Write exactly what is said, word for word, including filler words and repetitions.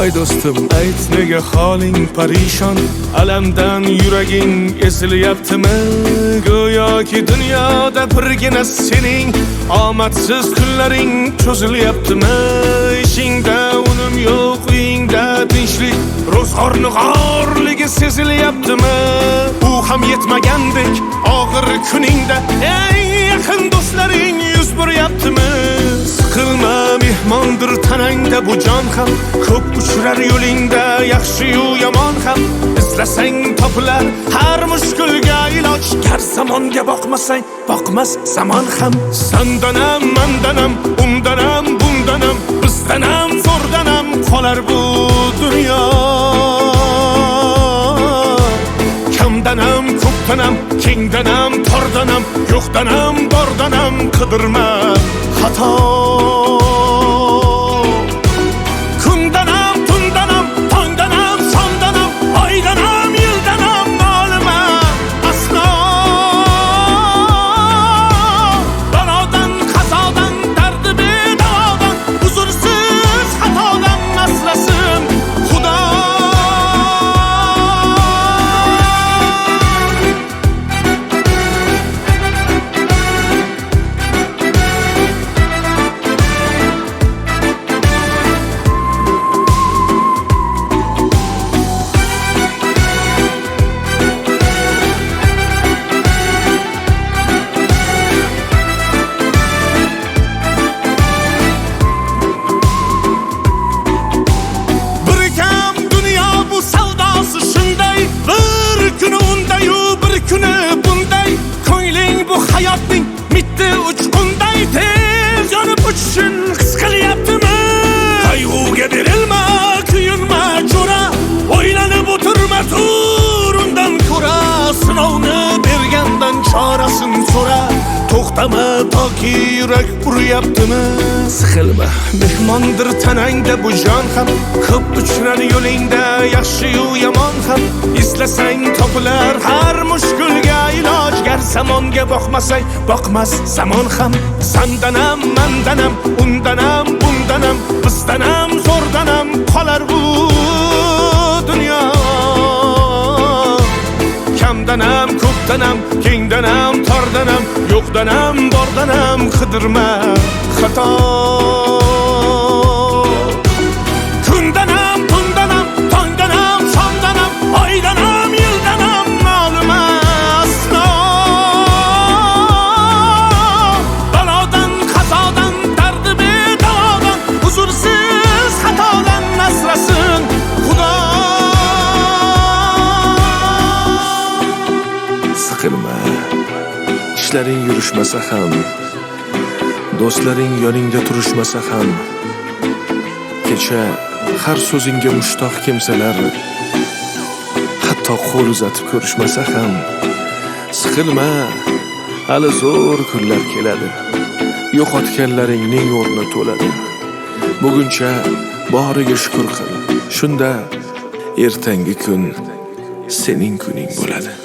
voy do'stim, ayt nega holing parishon, alamdan yuraging ezilyaptimi? Go'yoki dunyoda birgina sening omadsiz kunlaring cho'zilyaptimi? Ishingda unum yo'q, uyingda tinchlik, ro'zg'orni g'orligi sezilyaptimi? U ham yetmagandek og'ir kuningda eng yaqin do'stlaring yuz buryaptimi? Siqilma, mehmondir tanangda bu jon ham, ko'p uchrar yo'lingda yaxshi-yu yomon ham. Izlasang topilar har mushkulga iloj, gar zamonga boqmasang boqmas zamon ham. Sandanam, mandanam, undanam, bundanam, bizdanam, zo'rdanam qolar bu dunyo. Kamdanam, ko'pdanam, kengdanam, tordanam, yo'qdanam, bordanam qidirma xato. Kundanam, tundanam, tongdanam, sondanam, oydanam, yildanam nolima aslo. Balodan, qazodan, dardi bedavodan, huzursiz xatodan asrasin Xudo. Hayotning mitti uchqunday tez yonib uchishun his qilyaptimi? Qayg'uga berilma, kuyinma jo'ra, o'ylanib o'tirma, tur undan ko'ra. Sinovni bergandan chorasin so'ra, to'xtama toki yurak uryaptimi? Siqilma, mehmondir tanangda bu jon ham, ko'p uchrar yo'lingda yaxshi-yu yomon ham. Izlasang topilar har mushkulga iloj, gar zamonga boqmasang boqmas zamon ham. Sandanam, mandanam, undanam, bundanam, bizdanam, zo'rdanam qolar bu dunyo. Kamdanam, ko'pdanam, kengdanam, tordanam, yo'qdanam, bordanam qidirma xato. Kundanam, tundanam, tongdanam, sondanam, oydanam, yildanam nolima aslo. Balodan, qazodan, dardi bedavodan, huzursiz xatodan asrasin Xudo. Siqilma, ishlaring yurishmasa ham, do'stlaring yoningda turishmasa ham, kecha har so'zingga mushtoq kimsalar hatto qo'l uzatib ko'rishmasa ham. Siqilma, hali zo'r kunlar keladi, yo'qotganlaringning o'rni to'ladi. Buguncha boriga shukr qil, shunda ertangi kun sening kuning bo'ladi.